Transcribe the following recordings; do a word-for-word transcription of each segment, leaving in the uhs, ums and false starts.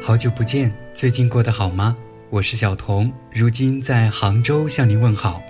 好久不见，最近过得好吗？我是小童，如今在杭州向您问好。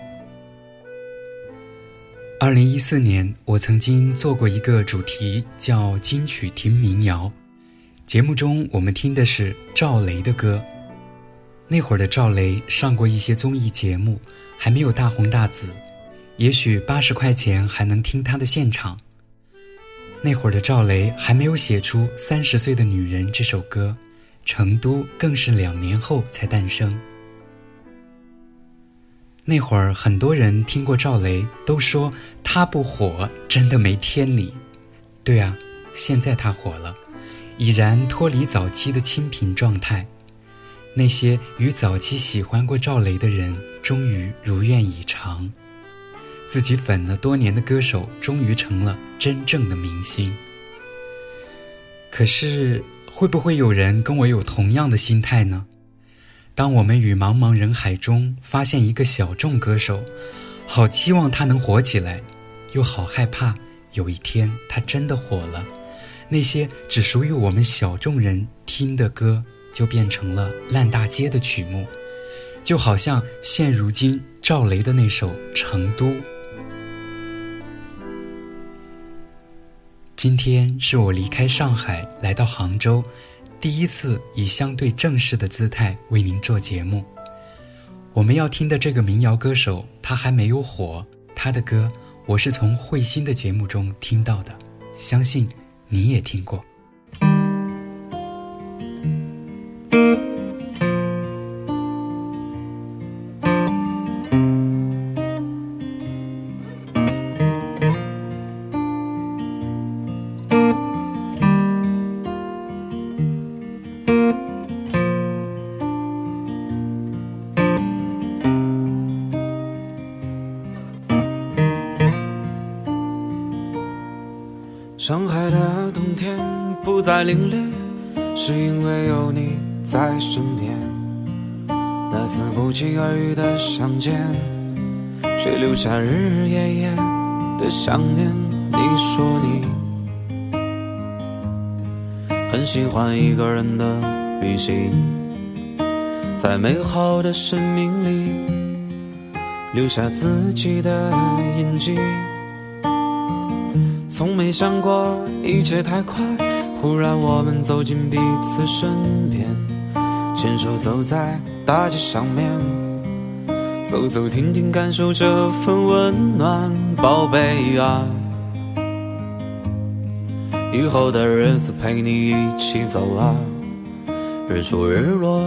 二零一四年，我曾经做过一个主题叫金曲听民谣，节目中我们听的是赵雷的歌。那会儿的赵雷上过一些综艺节目，还没有大红大紫，也许八十块钱还能听他的现场。那会儿的赵雷还没有写出《三十岁的女人》这首歌，成都更是两年后才诞生。那会儿很多人听过赵雷，都说他不火真的没天理。对啊，现在他火了，已然脱离早期的清贫状态。那些与早期喜欢过赵雷的人，终于如愿以偿，自己粉了多年的歌手终于成了真正的明星。可是会不会有人跟我有同样的心态呢？当我们与茫茫人海中发现一个小众歌手，好期望他能火起来，又好害怕有一天他真的火了，那些只属于我们小众人听的歌就变成了烂大街的曲目，就好像现如今赵雷的那首《成都》。今天是我离开上海来到杭州，第一次以相对正式的姿态为您做节目。我们要听的这个民谣歌手，他还没有火，他的歌我是从慧心的节目中听到的，相信你也听过。 上海的冬天不再凛冽，是因为有你在身边。那次不期而遇的相见，却留下日日夜夜的想念。你说你很喜欢一个人的旅行，在美好的生命里留下自己的印记。从没想过一切太快，忽然我们走进彼此身边，牵手走在大街上面，走走停停感受这份温暖。宝贝啊，以后的日子陪你一起走啊，日出日落，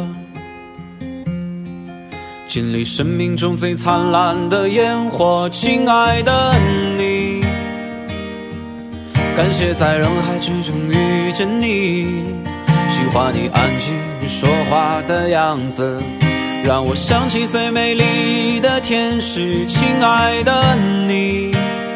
经历生命中最灿烂的烟火。亲爱的你，感谢在人海之中遇见你，喜欢你安静说话的样子，让我想起最美丽的天使。亲爱的你，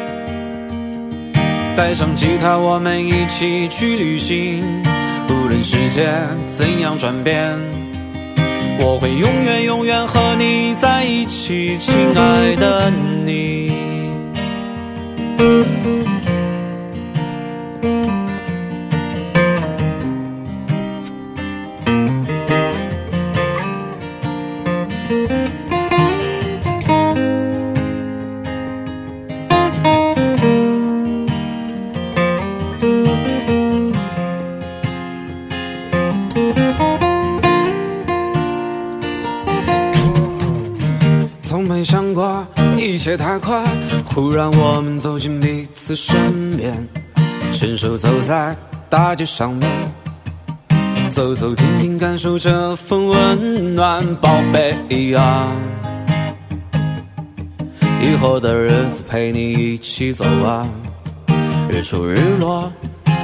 带上吉他我们一起去旅行，无论世界怎样转变，我会永远永远和你在一起。亲爱的你，从没想过一切太快，忽然我们走进彼此身边，牵手走在大街上面，走走停停感受这份温暖。宝贝啊，以后的日子陪你一起走啊，日出日落，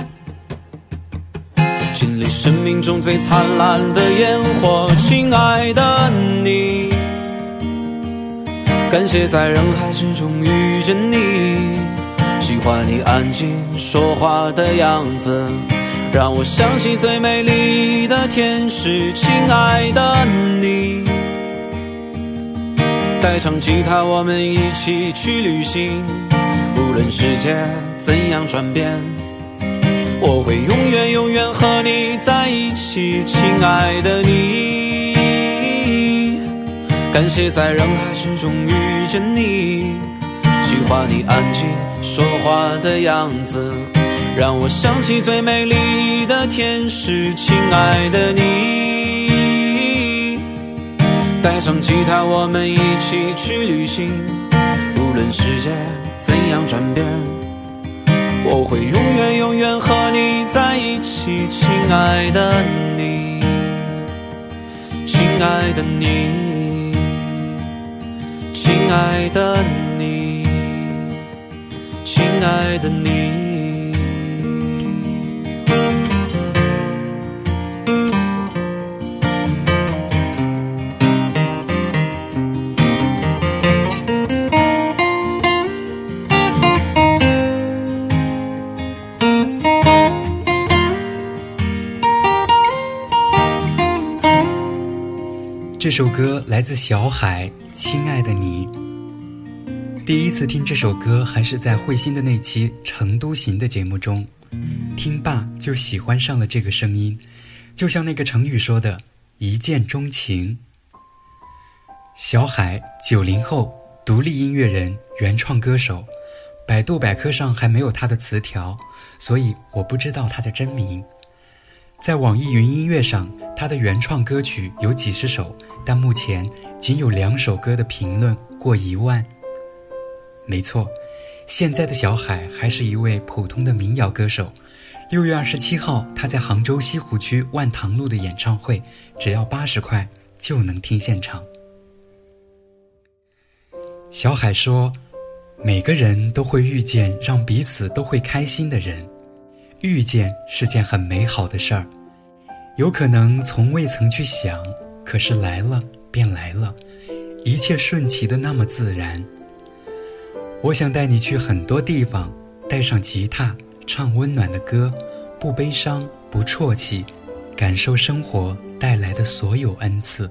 经历生命中最灿烂的烟火。亲爱的你，感谢在人海之中遇见你，喜欢你安静说话的样子，让我想起最美丽的天使。亲爱的你，带上吉他我们一起去旅行，无论世界怎样转变， 我会永远永远和你在一起，亲爱的你。感谢在人海之中遇见你，喜欢你安静说话的样子，让我想起最美丽的天使，亲爱的你。带上吉他我们一起去旅行，无论世界怎样转变，我会永远永远和你在一起，亲爱的你，亲爱的你，亲爱的你，亲爱的你。 这首歌来自小海，亲爱的你。第一次听这首歌还是在慧心的那期成都行的节目中，听罢就喜欢上了这个声音，就像那个成语说的一见钟情。小海九零后，独立音乐人，原创歌手，百度百科上还没有他的词条，所以我不知道他的真名。在网易云音乐上，他的原创歌曲有几十首，但目前仅有两首歌的评论过一万。没错，现在的小海还是一位普通的民谣歌手。六月二十七号，他在杭州西湖区万塘路的演唱会，只要八十块就能听现场。小海说，每个人都会遇见让彼此都会开心的人，遇见是件很美好的事儿，有可能从未曾去想，可是来了便来了，一切顺其的那么自然。我想带你去很多地方，带上吉他，唱温暖的歌，不悲伤不啜泣，感受生活带来的所有恩赐。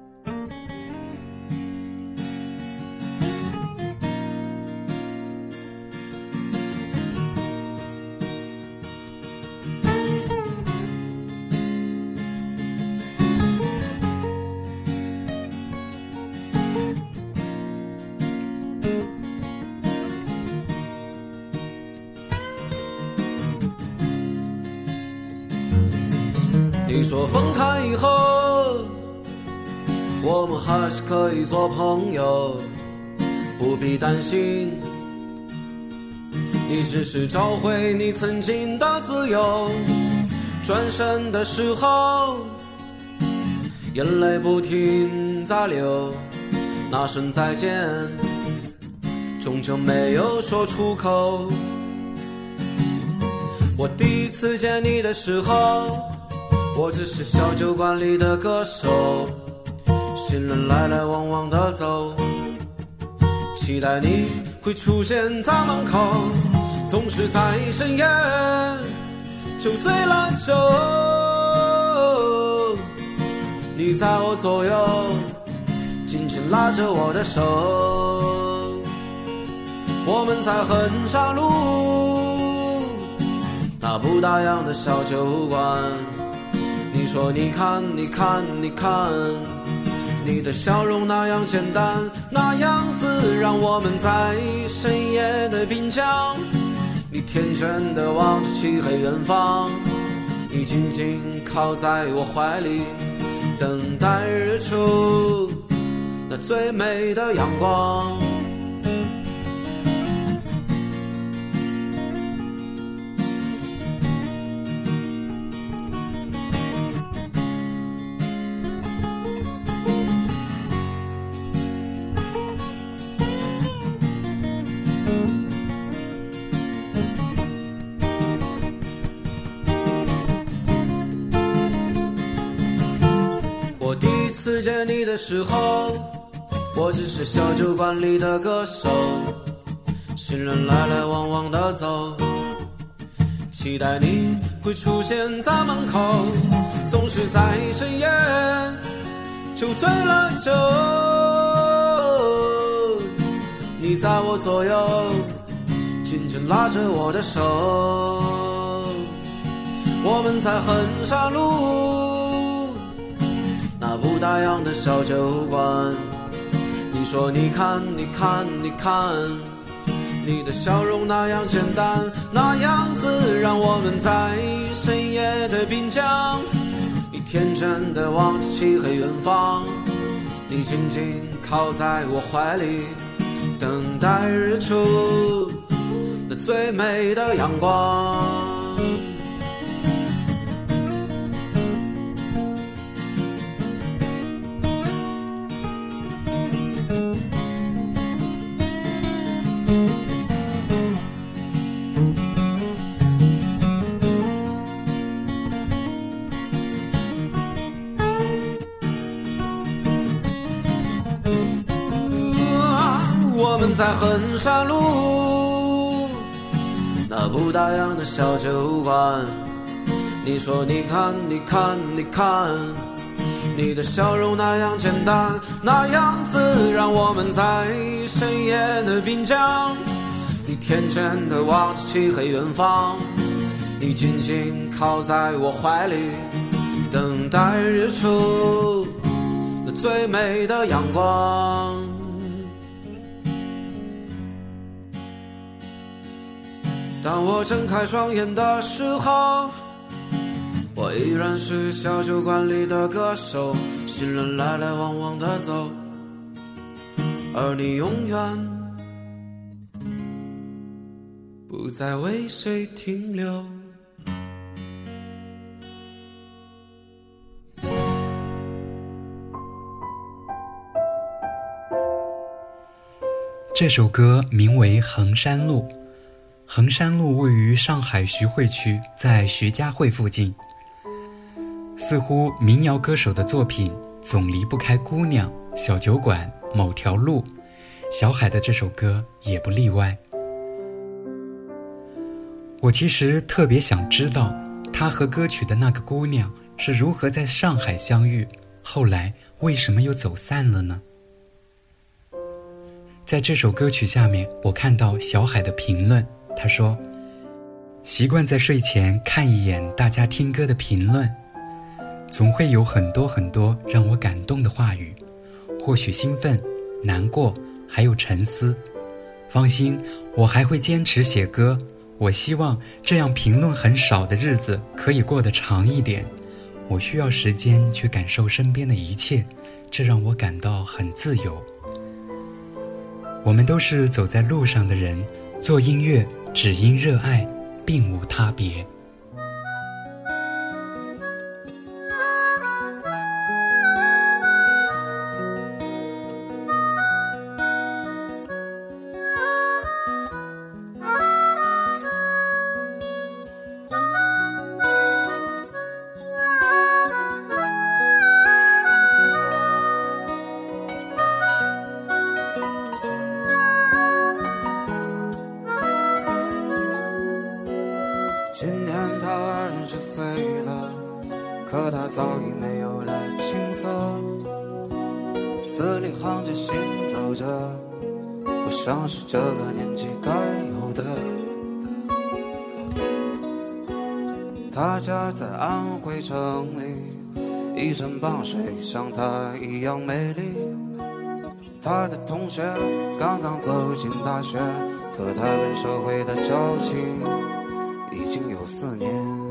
你说分开以后，我们还是可以做朋友，不必担心。你只是找回你曾经的自由，转身的时候，眼泪不停在流，那声再见，终究没有说出口。我第一次见你的时候，我只是小酒馆里的歌手，行人来来往往的走，期待你会出现在门口，总是在深夜酒醉了酒，你在我左右紧紧拉着我的手，我们在衡山路那不大样的小酒馆，你说你看你看你看，你的笑容那样简单，那样子让我们在深夜的滨江，你天真的望着漆黑远方，你紧紧靠在我怀里，等待日出那最美的阳光。次见你的时候，我只是小酒馆里的歌手，行人来来往往的走，期待你会出现在门口，总是在深夜酒醉了酒，你在我左右紧紧拉着我的手， 我们在衡山路那不打烊的小酒馆，你说你看你看你看，你的笑容那样简单，那样子让我们在深夜的滨江，你天真的望着漆黑远方，你紧紧靠在我怀里，等待日出那最美的阳光。我们在衡山路那不打烊的小酒馆，你说你看你看你看，你的笑容那样简单，那样子让我们在深夜的滨江，你天真的望着漆黑远方，你紧紧靠在我怀里，等待日出那最美的阳光。当我睁开双眼的时候，我依然是小酒馆里的歌手，行人来来往往的走，而你永远不再为谁停留。 这首歌名为《衡山路》。衡山路位于上海徐汇区，在徐家汇附近。似乎民谣歌手的作品总离不开姑娘、小酒馆、某条路，小海的这首歌也不例外。我其实特别想知道，他和歌曲的那个姑娘是如何在上海相遇，后来为什么又走散了呢？在这首歌曲下面，我看到小海的评论，他说，习惯在睡前看一眼大家听歌的评论，总会有很多很多让我感动的话语，或许兴奋、难过，还有沉思。放心，我还会坚持写歌，我希望这样评论很少的日子可以过得长一点。我需要时间去感受身边的一切，这让我感到很自由。我们都是走在路上的人，做音乐只因热爱，并无他别。 今年他二十岁了，可他早已没有了青涩，字里行间行走着，不像是这个年纪该有的。他家在安徽城里，一山傍水，像他一样美丽。他的同学刚刚走进大学，可他跟社会的交情已经有四年。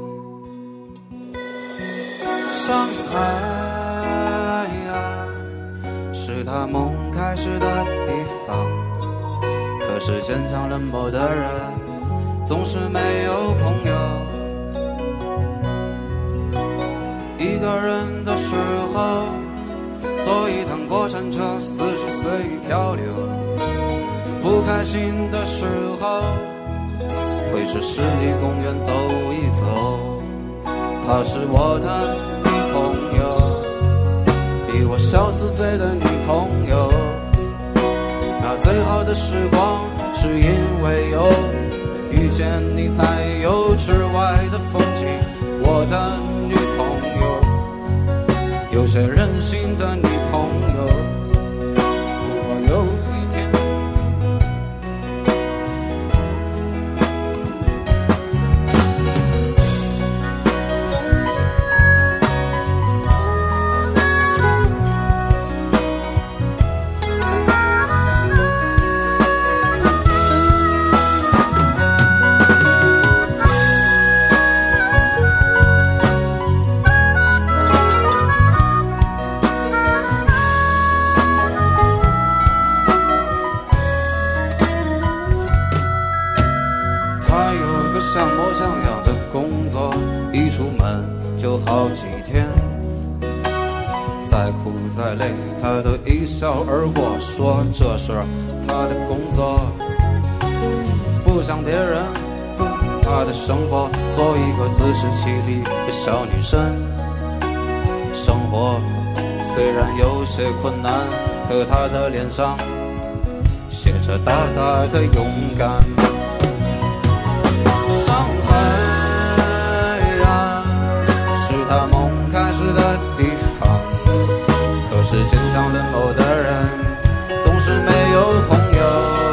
上海啊，是他梦开始的地方，可是坚强冷漠的人总是没有朋友。一个人的时候，坐一趟过山车，四处随意漂流。不开心的时候，会去湿地公园走一走。她是我的女朋友，比我小四岁的女朋友。那最好的时光，是因为有你，遇见你才有之外的风景。我的女朋友，有些任性的女朋友。如果有一天， 还有个像模像样的工作，一出门就好几天。再苦再累，他都一笑而过，说这是他的工作。不像别人，他的生活做一个自食其力的小女生。生活虽然有些困难，可他的脸上写着大大的勇敢。上海呀，是他梦开始的地方，可是坚强冷漠的人总是没有朋友。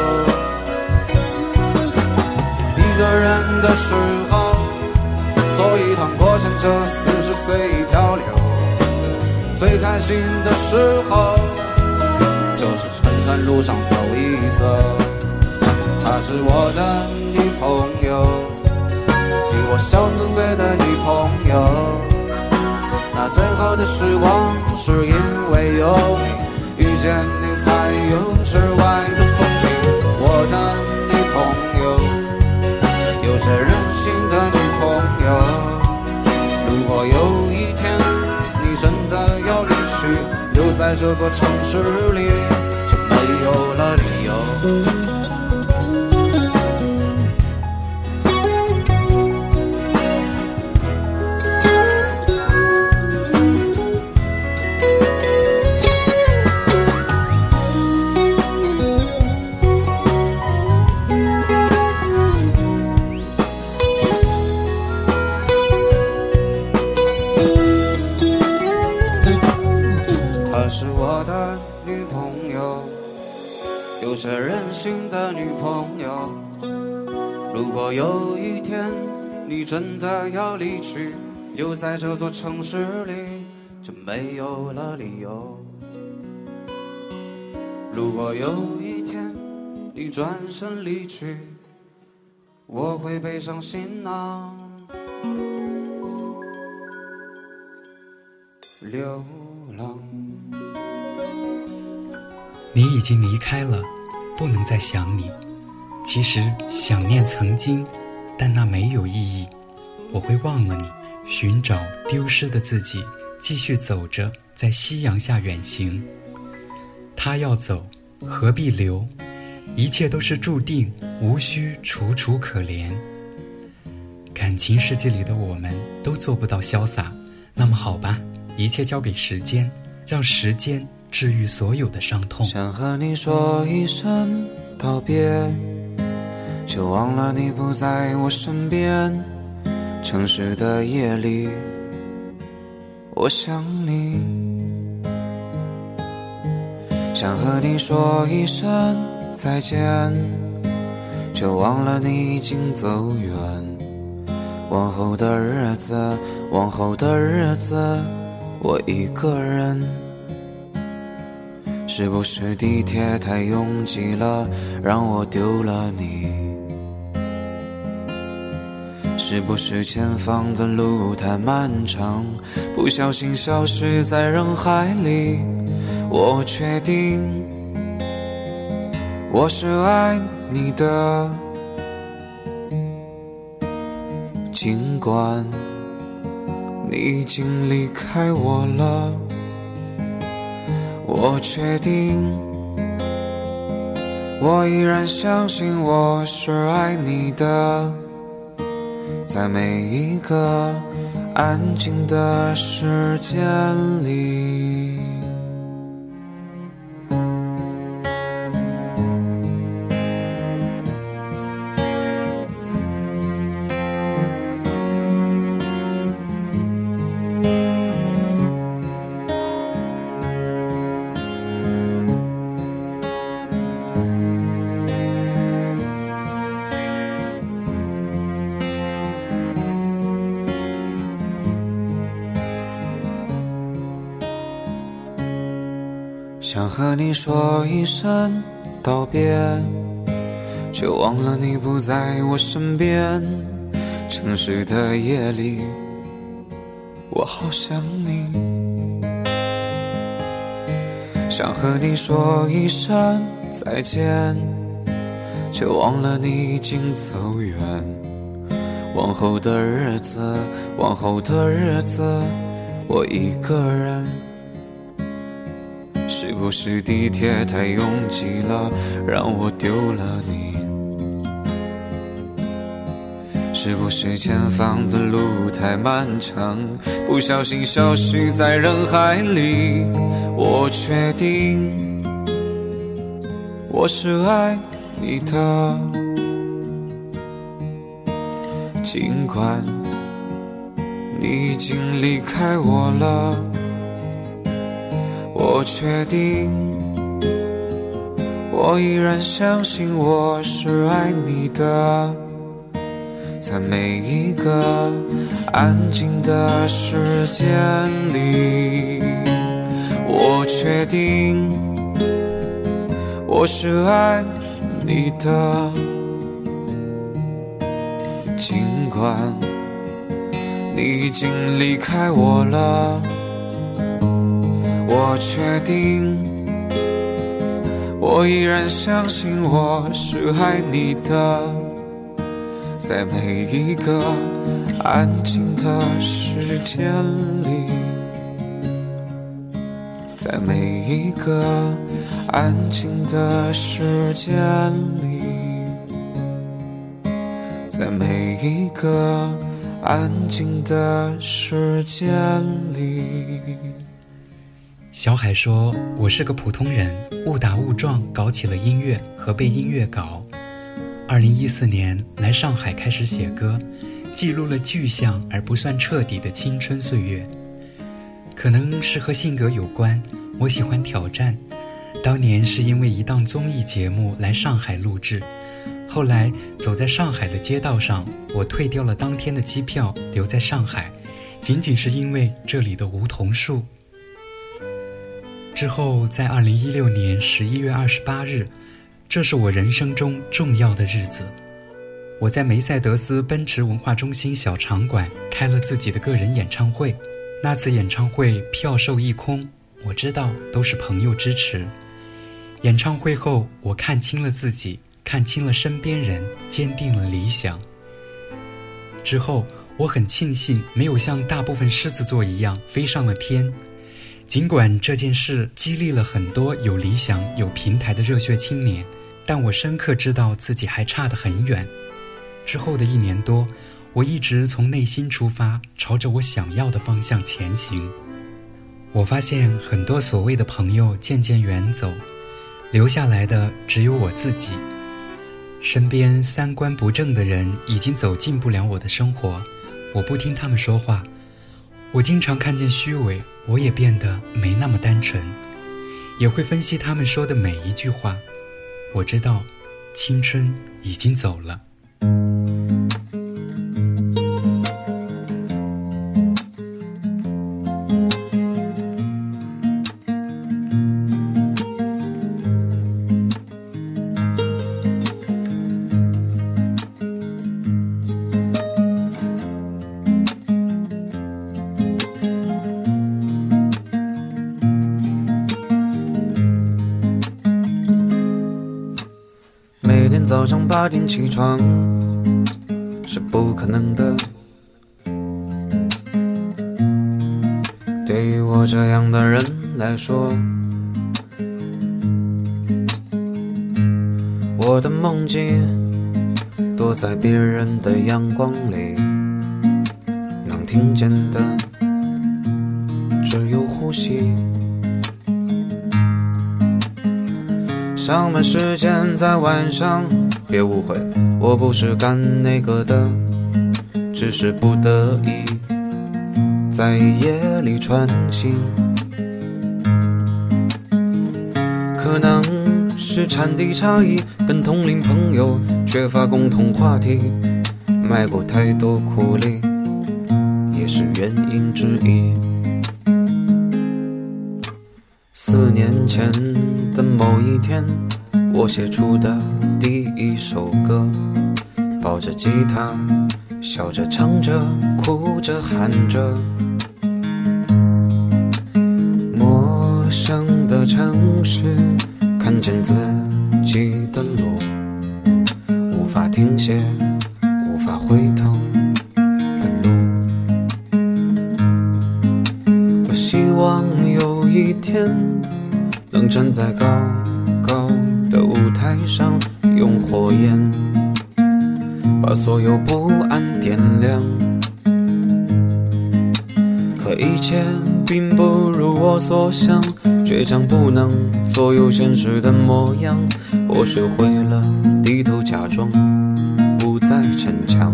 一个人的时候，坐一趟过山车，四十岁漂流。最开心的时候，就是趁赶路上走一走。她是我的女朋友，比我小四岁的女朋友。那最后的时光，是因为有你，遇见你才有之外的风景。我的女朋友，有些任性的女朋友。如果有一天你真的要离去，留在这座城市里，就没有了理由。她是我的女朋友，有些任性的女朋友。如果有一天你真的要离去，留在这座城市里，就没有了理由。如果有一天你转身离去，我会背上行囊流浪。 你已经离开了，不能再想你。其实想念曾经，但那没有意义。我会忘了你，寻找丢失的自己，继续走着，在夕阳下远行。他要走，何必留？一切都是注定，无需楚楚可怜。感情世界里的我们都做不到潇洒，那么好吧，一切交给时间，让时间治愈所有的伤痛。 想和你说一声道别，却忘了你不在我身边。城市的夜里，我想你。想和你说一声再见，却忘了你已经走远。往后的日子，往后的日子，我一个人。是不是地铁太拥挤了，让我丢了你？是不是前方的路太漫长，不小心消失在人海里？我确定我是爱你的，尽管你已经离开我了。我确定我依然相信我是爱你的，在每一个安静的时间里。想和你说一声道别，却忘了你不在我身边。城市的夜里，我好想你。想和你说一声再见， 却忘了你已经走远。往后的日子，往后的日子，我一个人。是不是地铁太拥挤了，让我丢了你？是不是前方的路太漫长，不小心消失在人海里？我确定我是爱你的，尽管你已经离开我了。我确定我依然相信我是爱你的，在每一个安静的时间里。我确定我是爱你的，尽管你已经离开我了。我确定我依然相信我是爱你的，在每一个安静的时间里，在每一个安静的时间里，在每一个安静的时间里。 小海说，我是个普通人，误打误撞搞起了音乐和背音乐稿。二零一四年来上海开始写歌，记录了具象而不算彻底的青春岁月。可能是和性格有关，我喜欢挑战。当年是因为一档综艺节目来上海录制，后来走在上海的街道上，我退掉了当天的机票，留在上海，仅仅是因为这里的梧桐树。之后在二零一六年十一月二十八日，这是我人生中重要的日子，我在梅赛德斯奔驰文化中心小场馆开了自己的个人演唱会。那次演唱会票售一空，我知道都是朋友支持。演唱会后，我看清了自己，看清了身边人，坚定了理想。之后我很庆幸没有像大部分狮子座一样飞上了天，尽管这件事激励了很多有理想有平台的热血青年，但我深刻知道自己还差得很远。之后的一年多，我一直从内心出发，朝着我想要的方向前行。我发现很多所谓的朋友渐渐远走，留下来的只有我自己。身边三观不正的人已经走进不了我的生活，我不听他们说话。我经常看见虚伪，我也变得没那么单纯，也会分析他们说的每一句话。我知道青春已经走了。 每天早上八点起床是不可能的，对于我这样的人来说，我的梦境躲在别人的阳光里，能听见的只有呼吸。上班时间在晚上，别误会，我不是干那个的，只是不得已在夜里穿行。可能是产地差异，跟同龄朋友缺乏共同话题，卖过太多苦力，也是原因之一。四年前的某一天，我写出的第一首歌，抱着吉他，笑着唱着，哭着喊着。陌生的城市，看见自己的路， 法停歇，无法回头的路。我希望有一天能站在高高的舞台上，用火焰把所有不安点亮。可一切并不如我所想，倔强不能左右现实的模样。我学会了低头假装，不再逞强。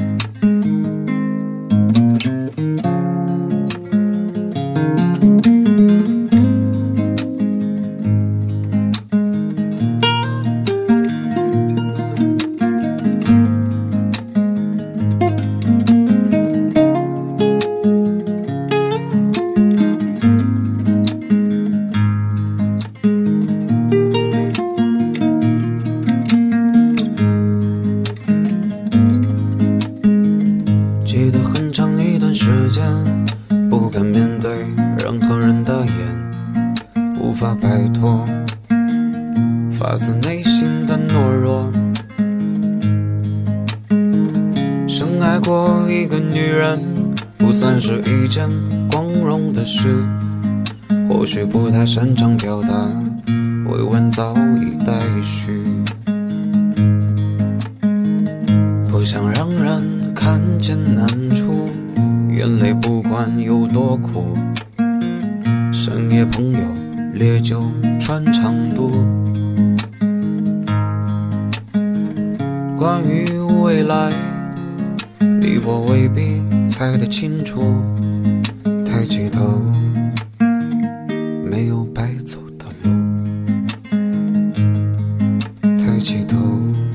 时间不敢面对任何人的眼，无法摆脱发自内心的懦弱。深爱过一个女人不算是一件光荣的事，或许不太擅长表达，委婉早已待续。不想让人看见难处，眼泪不管有多苦，深夜朋友烈酒穿肠渡。关于未来，你我未必猜得清楚。抬起头，没有白走的路。抬起头，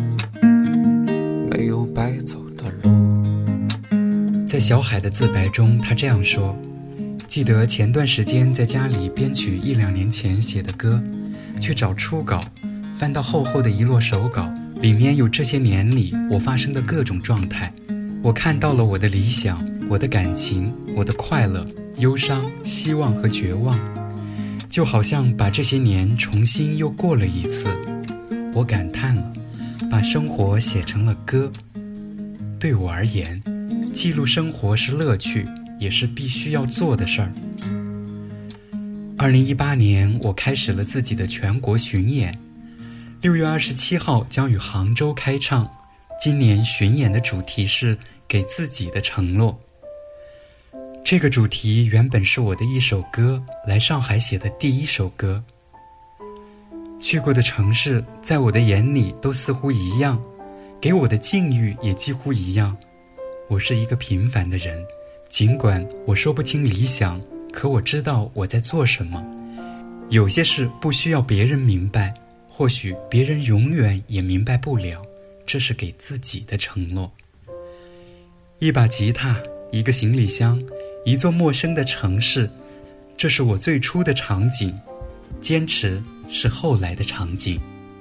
没有白走的路。 在小海的自白中，他这样说：记得前段时间在家里编曲一两年前写的歌，去找初稿，翻到厚厚的一摞手稿，里面有这些年里我发生的各种状态。我看到了我的理想，我的感情，我的快乐、忧伤、希望和绝望，就好像把这些年重新又过了一次。我感叹了，把生活写成了歌。对我而言，记录生活是乐趣，也是必须要做的事儿。二零一八年，我开始了自己的全国巡演，六月二十七号将与杭州开唱。今年巡演的主题是给自己的承诺。这个主题原本是我的一首歌，来上海写的第一首歌。去过的城市，在我的眼里都似乎一样，给我的境遇也几乎一样。我是一个平凡的人，尽管我说不清理想，可我知道我在做什么。有些事不需要别人明白，或许别人永远也明白不了，这是给自己的承诺。一把吉他，一个行李箱，一座陌生的城市，这是我最初的场景，坚持是后来的场景。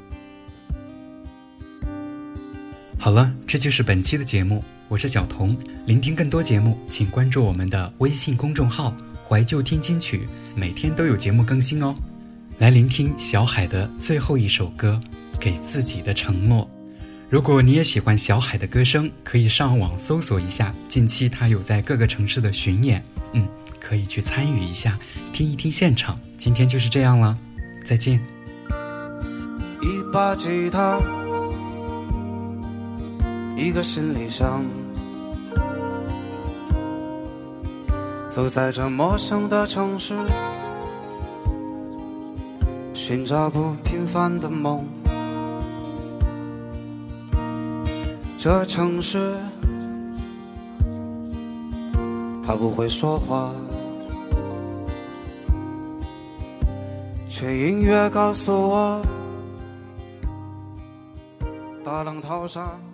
好了，这就是本期的节目，我是小童。聆听更多节目，请关注我们的微信公众号怀旧听金曲，每天都有节目更新哦。来聆听小海的最后一首歌，给自己的承诺。如果你也喜欢小海的歌声，可以上网搜索一下，近期他有在各个城市的巡演，嗯，可以去参与一下，听一听现场。今天就是这样了，再见。 一把吉他，一个行李箱，走在这陌生的城市，寻找不平凡的梦。这城市它不会说话，却音乐告诉我，大浪淘沙。